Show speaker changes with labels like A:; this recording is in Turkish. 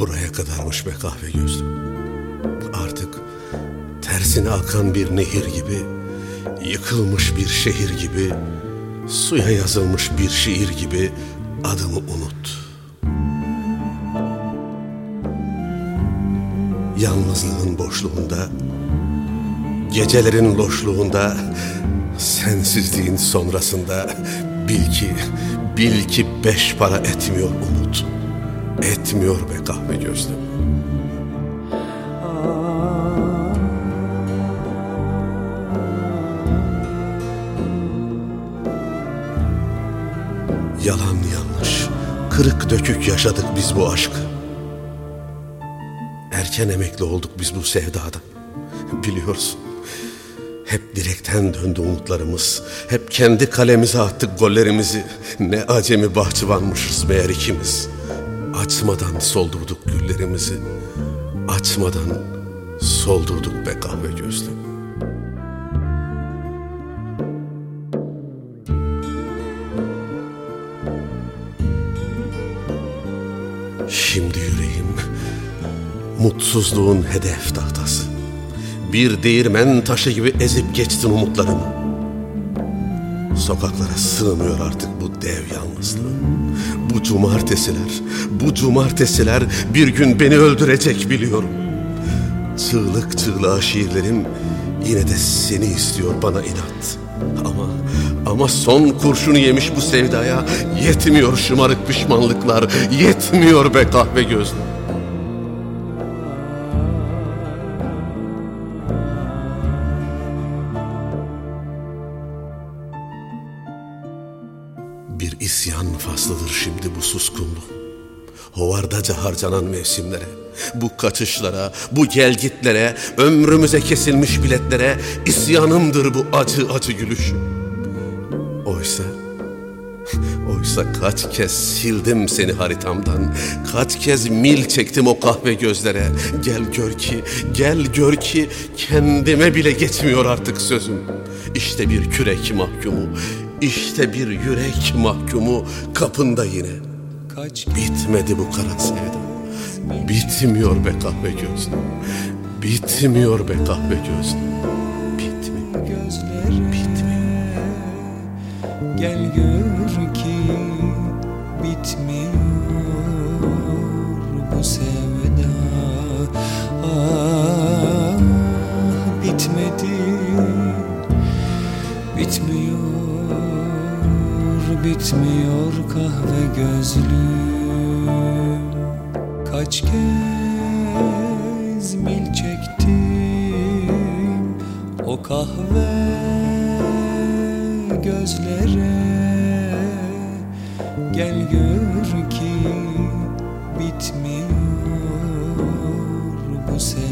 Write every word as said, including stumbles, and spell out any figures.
A: Buraya kadarmış be kahve gözlüm. Artık tersine akan bir nehir gibi, yıkılmış bir şehir gibi, suya yazılmış bir şiir gibi adımı unut. Yalnızlığın boşluğunda, gecelerin loşluğunda, sensizliğin sonrasında bil ki, bil ki beş para etmiyor umut. Etmiyor be kahve gözlüm. Yalan yanlış, kırık dökük yaşadık biz bu aşkı. Erken emekli olduk biz bu sevdadan. Biliyorsun, hep direkten döndü umutlarımız. Hep kendi kalemize attık gollerimizi. Ne acemi bahçıvanmışız meğer ikimiz. Açmadan soldurduk güllerimizi. Açmadan soldurduk be kahve gözlüm. Şimdi yüreğim mutsuzluğun hedef tahtası. Bir değirmen taşı gibi ezip geçtin umutlarımı. Sokaklara sığmıyor artık bu dev yalnızlığım. Bu cumartesiler, bu cumartesiler bir gün beni öldürecek biliyorum. Çığlık çığlığa şiirlerim yine de seni istiyor bana inat. Ama, ama son kurşunu yemiş bu sevdaya yetmiyor şımarık pişmanlıklar, yetmiyor be kahve gözlüm. Bir isyan faslıdır şimdi bu suskunluğum. Hovardaca harcanan mevsimlere, bu kaçışlara, bu gelgitlere, ömrümüze kesilmiş biletlere isyanımdır bu acı acı gülüşüm. Oysa, oysa kaç kez sildim seni haritamdan, kaç kez mil çektim o kahve gözlere. Gel gör ki, gel gör ki kendime bile geçmiyor artık sözüm. İşte bir kürek mahkumu, İşte bir yürek mahkumu kapında yine. Kaç bitmedi bu kara sevda. Bitmiyor be kahve gözlüm. Bitmiyor be kahve gözlüm. Bitmiyor. Bitmiyor.
B: Gel gör ki bitmiyor bu sevda. Ah, bitmedi. Bitmiyor. Bitmiyor kahve gözlüm. Kaç kez mil çektim o kahve gözlere. Gel gör ki bitmiyor bu sevda.